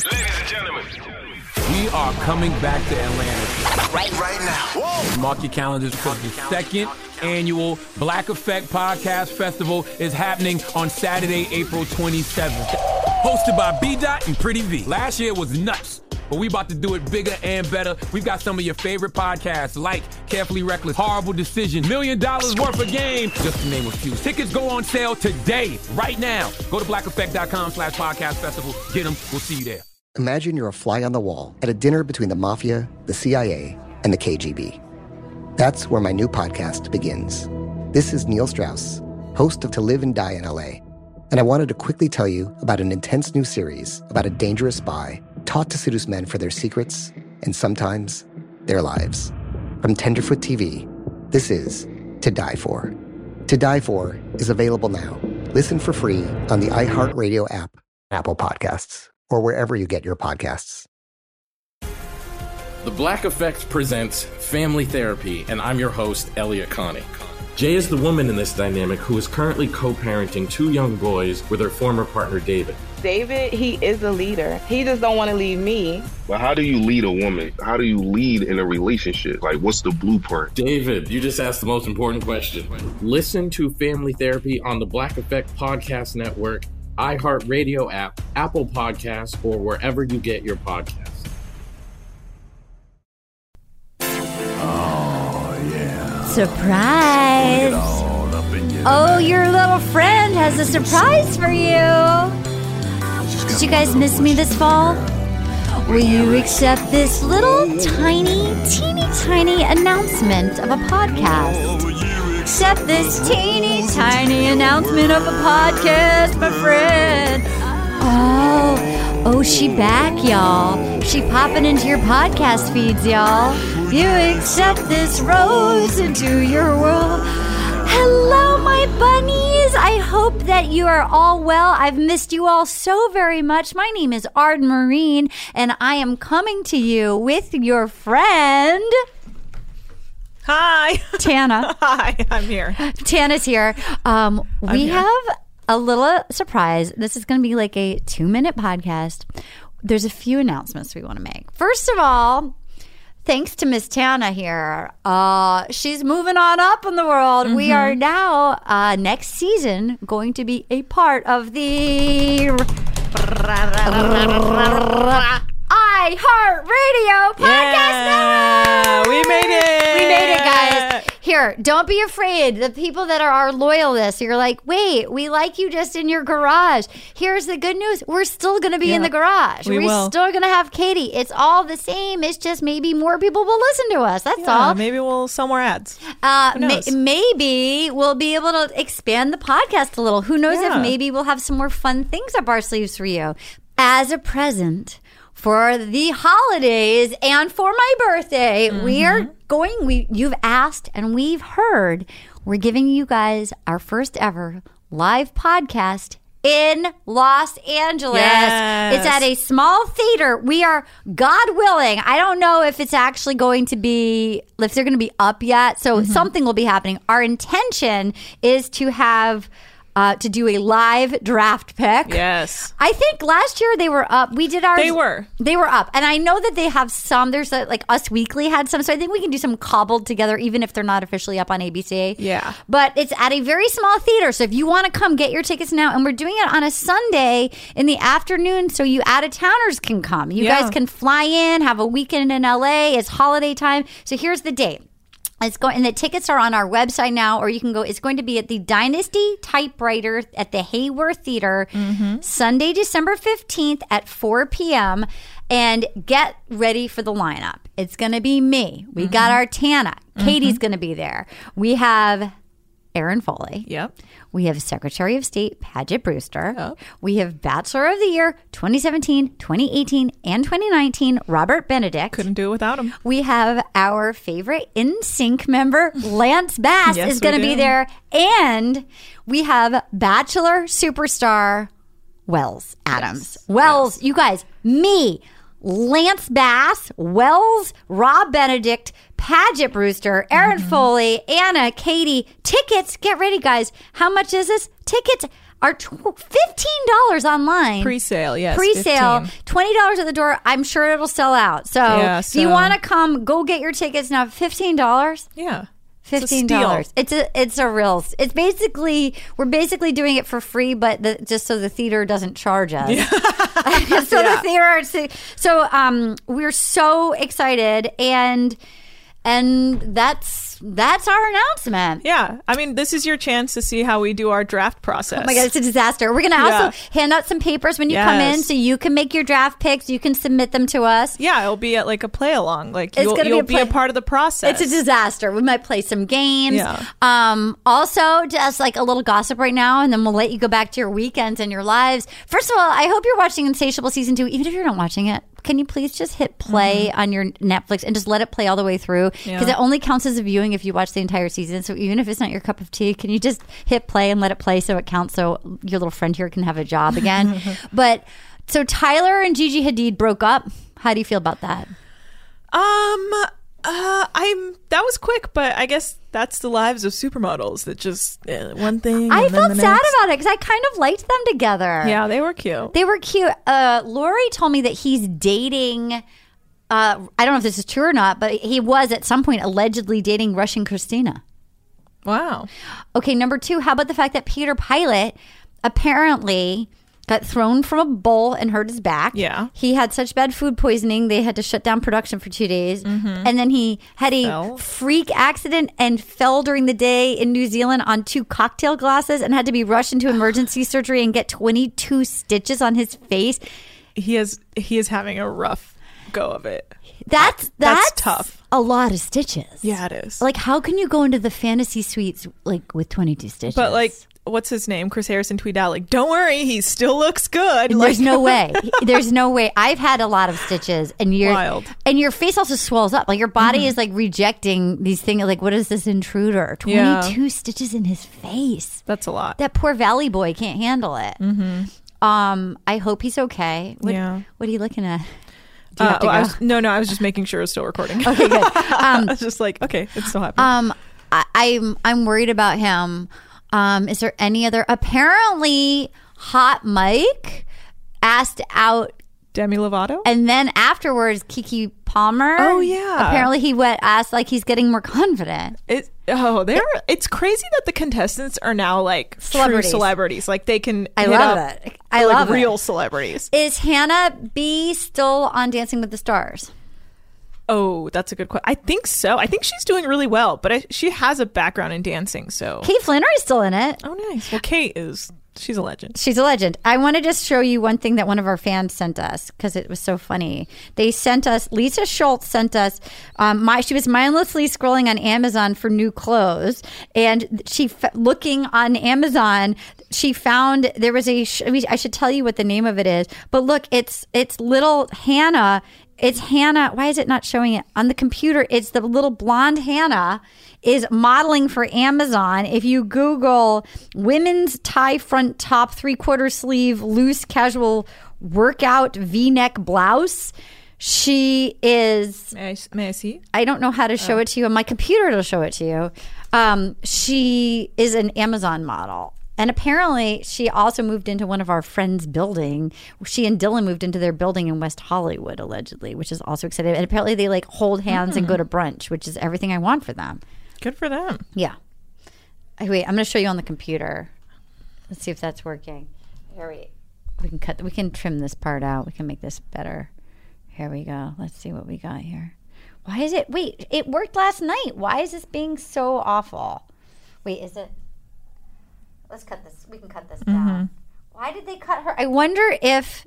Ladies and gentlemen, we are coming back to Atlanta. Right now. Whoa. Mark your calendars because the second annual Black Effect Podcast Festival is happening on Saturday, April 27th. Hosted by B-Dot and Pretty V. Last year was nuts, but we about to do it bigger and better. We've got some of your favorite podcasts like Carefully Reckless, Horrible Decision, $1 Million Worth of Game, just to name a few. Tickets go on sale today, right now. Go to blackeffect.com/podcast festival. Get them. We'll see you there. Imagine you're a fly on the wall at a dinner between the mafia, the CIA, and the KGB. That's where my new podcast begins. This is Neil Strauss, host of To Live and Die in LA. And I wanted to quickly tell you about an intense new series about a dangerous spy taught to seduce men for their secrets and sometimes their lives. From Tenderfoot TV, this is To Die For. To Die For is available now. Listen for free on the iHeartRadio app, Apple Podcasts, or wherever you get your podcasts. The Black Effect presents Family Therapy, and I'm your host, Elliot Connie. Jay is the woman in this dynamic who is currently co-parenting 2 young boys with her former partner, David. David, he is a leader. He just don't want to leave me. But how do you lead a woman? How do you lead in a relationship? Like, what's the blueprint? David, you just asked the most important question. Listen to Family Therapy on the Black Effect Podcast Network, iHeartRadio app, Apple Podcasts, or wherever you get your podcasts. Surprise! Oh, your little friend has a surprise for you. Did you guys miss me this fall? Will you accept this little teeny tiny announcement of a podcast? Accept this teeny tiny announcement of a podcast, my friend. Oh, she back, y'all. She popping into your podcast feeds, y'all. You accept this rose into your world. Hello, my bunnies. I hope that you are all well. I've missed you all so very much. My name is Arden Marine, and I am coming to you with your friend... Hi. Tana. Hi, I'm here. Tana's here. We have a little surprise. This is going to be like a 2-minute podcast. There's a few announcements we want to make. First of all, thanks to Miss Tana here. She's moving on up in the world. Mm-hmm. We are now, next season, going to be a part of the iHeartRadio Podcast Network. We made it. We made it, guys. Here, don't be afraid. The people that are our loyalists, you're like, wait, we like you just in your garage. Here's the good news. We're still going to be in the garage. We're still going to have Katie. It's all the same. It's just maybe more people will listen to us. That's all. Maybe we'll sell more ads. Maybe we'll be able to expand the podcast a little. Who knows if maybe we'll have some more fun things up our sleeves for you. As a present for the holidays and for my birthday, we are going, you've asked and we've heard, we're giving you guys our first ever live podcast in Los Angeles. Yes. It's at a small theater. We are, God willing, I don't know if it's actually going to be, if they're going to be up yet. So something will be happening. Our intention is to have to do a live draft pick. Yes. I think last year they were up. We did ours. They were up. And I know that they have some. There's like Us Weekly had some. So I think we can do some cobbled together, even if they're not officially up on ABC. Yeah. But it's at a very small theater. So if you want to come, get your tickets now. And we're doing it on a Sunday in the afternoon. So you out-of-towners can come. You guys can fly in, have a weekend in LA. It's holiday time. So here's the date. And the tickets are on our website now, or you can go. It's going to be at the Dynasty Typewriter at the Hayworth Theater, Sunday, December 15th at 4 p.m. And get ready for the lineup. It's going to be me. We got our Tana. Katie's going to be there. We have Aaron Foley. Yep. We have Secretary of State Paget Brewster. Yep. We have Bachelor of the Year 2017, 2018, and 2019, Robert Benedict. Couldn't do it without him. We have our favorite NSYNC member, Lance Bass, is going to be there. And we have Bachelor superstar Wells Adams. Yes. Wells, you guys, me, Lance Bass, Wells, Rob Benedict, Paget Brewster, Aaron Foley, Anna, Katie. Tickets, get ready, guys. How much is this? Tickets are $15 online. Pre-sale, yes. Pre-sale, 15. $20 at the door. I'm sure it'll sell out. So, Yeah, if you want to come, go get your tickets now. $15. Yeah. $15. It's basically, we're basically doing it for free, but just so the theater doesn't charge us. Yeah. The theater. So we're so excited, and that's our announcement. Yeah. I mean, this is your chance to see how we do our draft process. Oh my God, it's a disaster. We're going to also hand out some papers when you come in, so you can make your draft picks. You can submit them to us. Yeah, it'll be at like a play along. Like It's you'll be a part of the process. It's a disaster. We might play some games. Yeah. Also, just like a little gossip right now, and then we'll let you go back to your weekends and your lives. First of all, I hope you're watching Insatiable Season 2, even if you're not watching it. Can you please just hit play on your Netflix and just let it play all the way through? Because it only counts as a viewing if you watch the entire season. So even if it's not your cup of tea, can you just hit play and let it play so it counts, so your little friend here can have a job again? But so Tyler and Gigi Hadid broke up. How do you feel about that? That was quick, but I guess that's the lives of supermodels. That just one thing. I and then felt the sad next. about it because I kind of liked them together. Yeah, they were cute. They were cute. Lori told me that he's dating. I don't know if this is true or not, but he was at some point allegedly dating Russian Christina. Wow. Okay, number 2, how about the fact that Peter Pilot apparently got thrown from a bowl and hurt his back. Yeah. He had such bad food poisoning, they had to shut down production for 2 days. And then he had a freak accident and fell during the day in New Zealand on 2 cocktail glasses and had to be rushed into emergency surgery and get 22 stitches on his face. He is having a rough go of it. That's tough. A lot of stitches. Yeah, it is. Like, how can you go into the fantasy suites like with 22 stitches? But like, what's his name? Chris Harrison tweeted out like, "Don't worry, he still looks good." And there's no way. There's no way. I've had a lot of stitches, and Wild. And your face also swells up. Like your body is like rejecting these things. Like, what is this intruder? 22 stitches in his face. That's a lot. That poor Valley boy can't handle it. I hope he's okay. What are you looking at? Do you have to go? I was just making sure it's still recording. Okay, good. I was just like, okay, it's still happening. I'm worried about him. Is there any other? Apparently, Hot Mike asked out Demi Lovato, and then afterwards, Keke Palmer. Oh yeah. Apparently, he asked like he's getting more confident. It's crazy that the contestants are now like true celebrities. Like they can. I love it. I love real celebrities. Is Hannah B still on Dancing with the Stars? Oh, that's a good question. I think so. I think she's doing really well, but she has a background in dancing. So Kate Flannery's still in it. Oh, nice. Well, she's a legend. She's a legend. I want to just show you one thing that one of our fans sent us because it was so funny. They sent us, Lisa Schultz sent us, she was mindlessly scrolling on Amazon for new clothes, and looking on Amazon, she found there was I should tell you what the name of it is, but look, it's little Hannah. It's Hannah. Why is it not showing it on the computer? It's the little blonde Hannah is modeling for Amazon. If you Google women's tie front top 3/4 sleeve loose casual workout V-neck blouse, she is. May I see? I don't know how to show it to you. On my computer, it'll show it to you. She is an Amazon model. And apparently, she also moved into one of our friends' building. She and Dylan moved into their building in West Hollywood, allegedly, which is also exciting. And apparently, they like hold hands and go to brunch, which is everything I want for them. Good for them. Yeah. Wait, I'm going to show you on the computer. Let's see if that's working. Here we can trim this part out. We can make this better. Here we go. Let's see what we got here. Why is it? Wait, it worked last night. Why is this being so awful? Wait, is it? Let's cut this. We can cut this down. Why did they cut her? I wonder if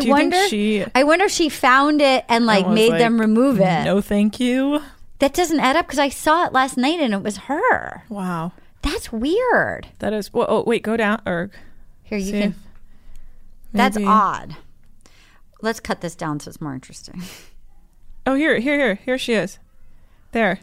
she found it and like made them remove it. No, thank you. That doesn't add up because I saw it last night and it was her. Wow, that's weird. That is. Well, oh wait, go down or here you can. That's odd. Let's cut this down so it's more interesting. Oh, here she is. There.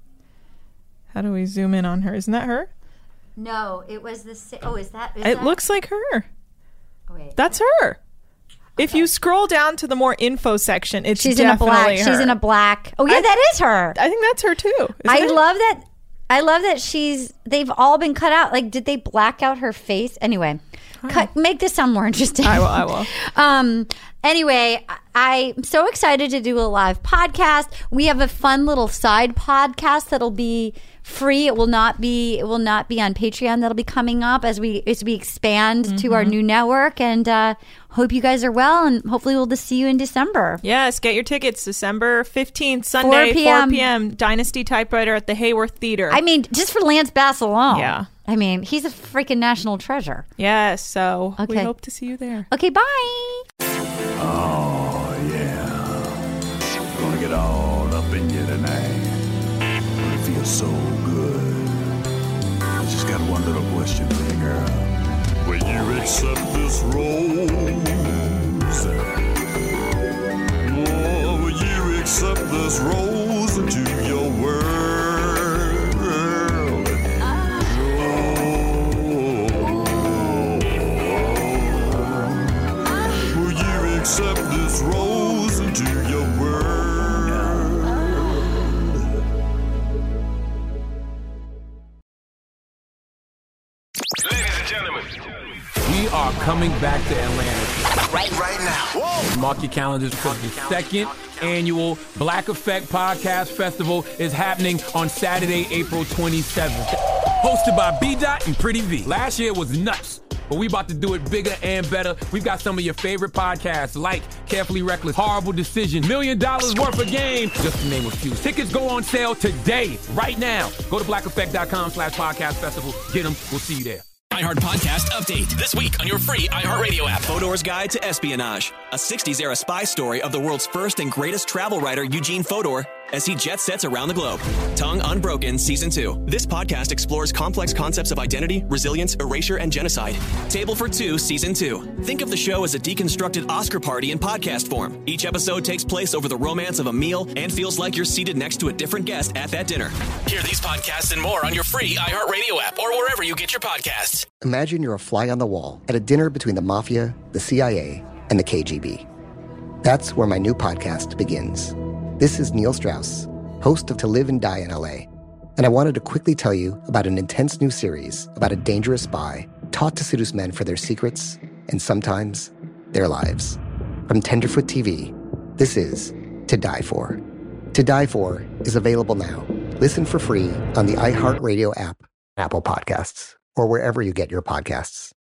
How do we zoom in on her? Isn't that her? No, it was the same. Oh, is that? It looks like her. Oh, wait. That's her. Okay. If you scroll down to the more info section, she's in a black. her. She's in a black. Oh yeah, that is her. I think that's her too. I love that. They've all been cut out. Like, did they black out her face? Anyway, Make this sound more interesting. I will. Anyway, I'm so excited to do a live podcast. We have a fun little side podcast that'll be free. It will not be on Patreon. That'll be coming up as we expand to our new network. And hope you guys are well, and hopefully we'll just see you in December. Yes, get your tickets December 15th, Sunday, 4 p.m. Dynasty Typewriter at the Hayworth Theater. I mean, just for Lance Bass alone. Yeah. I mean, he's a freaking national treasure. Yes, so we Okay. hope to see you there. Okay, bye. Oh, yeah. Gonna get all up in you tonight. It feels so good. I just got one little question for you, girl. Will you accept this rose? Oh, will you accept this rose into your world? Will you accept this rose into your world? Ladies and gentlemen, We are coming back to Atlanta. right now. Whoa. Mark your calendars because the second annual Black Effect Podcast Festival is happening on Saturday, April 27th. Hosted by B-Dot and Pretty V. Last year was nuts, but we about to do it bigger and better. We've got some of your favorite podcasts like Carefully Reckless, Horrible Decision, $1 million worth of game, just to name a few. Tickets go on sale today, right now. Go to blackeffect.com/podcast festival. Get them. We'll see you there. iHeart Podcast Update. This week on your free iHeartRadio app. Fodor's Guide to Espionage. A 60s-era spy story of the world's first and greatest travel writer, Eugene Fodor, as he jet sets around the globe. Tongue Unbroken Season 2. This podcast explores complex concepts of identity, resilience, erasure, and genocide. Table for Two Season 2. Think of the show as a deconstructed Oscar party in podcast form. Each episode takes place over the romance of a meal and feels like you're seated next to a different guest at that dinner. Hear these podcasts and more on your free iHeartRadio app or wherever you get your podcasts. Imagine you're a fly on the wall at a dinner between the mafia, the CIA, and the KGB. That's where my new podcast begins. This is Neil Strauss, host of To Live and Die in LA, and I wanted to quickly tell you about an intense new series about a dangerous spy taught to seduce men for their secrets and sometimes their lives. From Tenderfoot TV, this is To Die For. To Die For is available now. Listen for free on the iHeartRadio app, Apple Podcasts, or wherever you get your podcasts.